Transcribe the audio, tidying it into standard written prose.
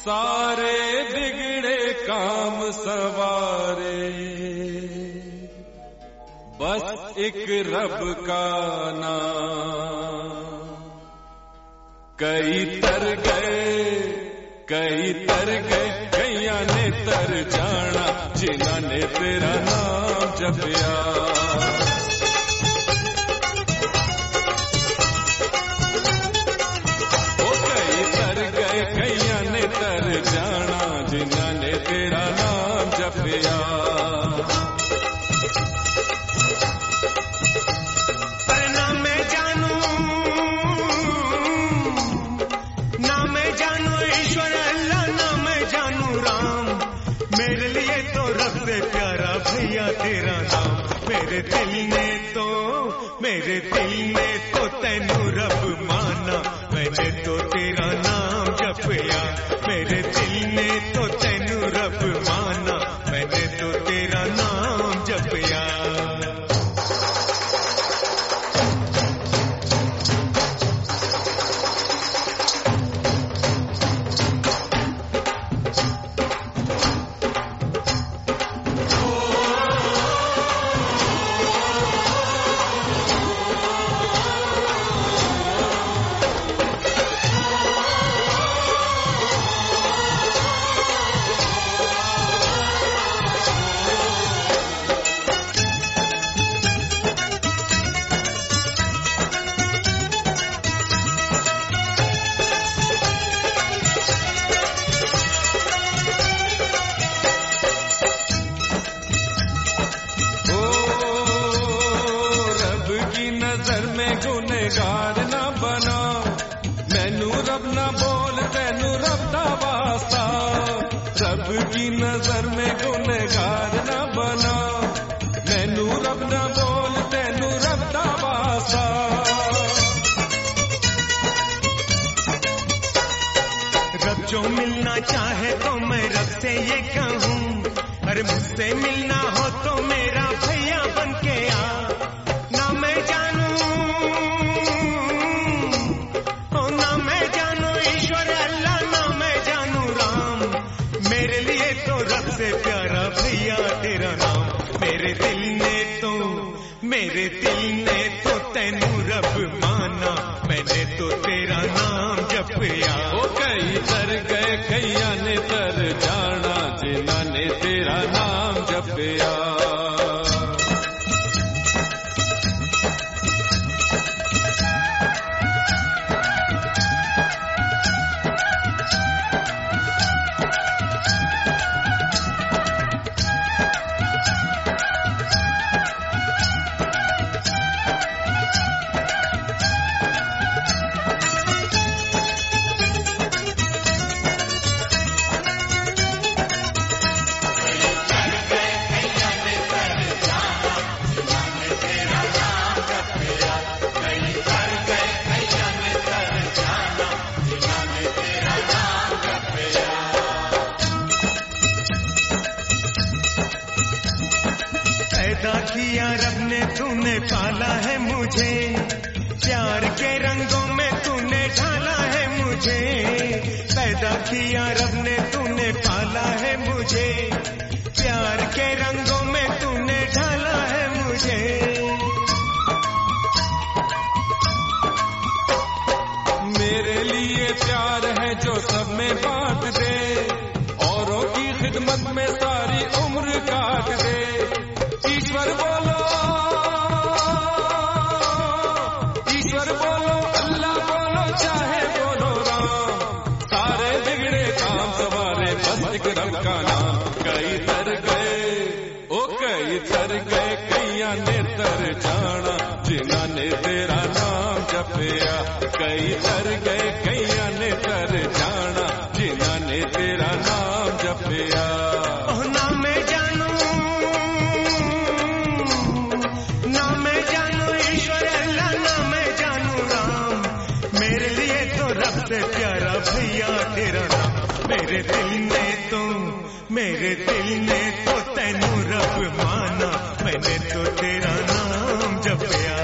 सारे बिगड़े काम सवारे, बस एक रब का नाम। कई तर गए कैया ने तर जाना, जिन्हों ने तेरा नाम जपया। ओ कई तर गए कैया ने तर जाना, जिन्हों ने तेरा नाम जपया। मेरे लिए तो रब से प्यारा भैया तेरा नाम। मेरे दिल ने तो तैनू रब माना, मैंने तो तेरा नाम जपया। मेरे दिल ने तो तैनू रब माना, मैंने तो तेरा नाम जपया। गुनेगार ना बना, मैनू रब ना बोल, तैनू रब दा वास्ता। रब की नजर में गुनेगार ना बना, मैनू रब ना बोल, तैनू रब दा वास्ता। रब जो मिलना चाहे तो मैं रब से ये कहूँ, अरे मुझसे मिलना हो तो मेरा भैया बन के आ। ना मैं जानू ईश्वर अल्लाह, ना मैं जानू राम। मेरे लिए तो रब से प्यारा भैया तेरा नाम। मेरे दिल ने तो तैनू रब माना, मैंने तो तेरा नाम जपया। ओ कई तर गए कैया ने तर जाना, जिन्हों ने तेरा नाम जपया। पैदा किया रब ने, तूने पाला है मुझे। प्यार के रंगों में तूने ढाला है मुझे। पैदा किया रब ने, तूने पाला है मुझे। प्यार के रंगों में तूने ढाला है मुझे। मेरे लिए प्यार है जो सब में बांट दे, औरों की खिदमत में सारी उम्र काट दे। ईश्वर बोलो, अल्लाह बोलो, चाहे बोलो राम। सारे बिगड़े काम सवारे, बस एक रब का नाम। कई तर गए कैया ने तर जाना, जिन्हों ने तेरा नाम जपया। कई तर गए कैया ने तर जाना, जिन्हों ने तेरा नाम जपया। ना मैं जानू ईश्वर अल्लाह, ना मैं जानू राम। मेरे लिए तो रब से प्यारा भैया तेरा नाम। मेरे दिल ने तो तैनू रब माना, मैंने तो तेरा नाम जपया।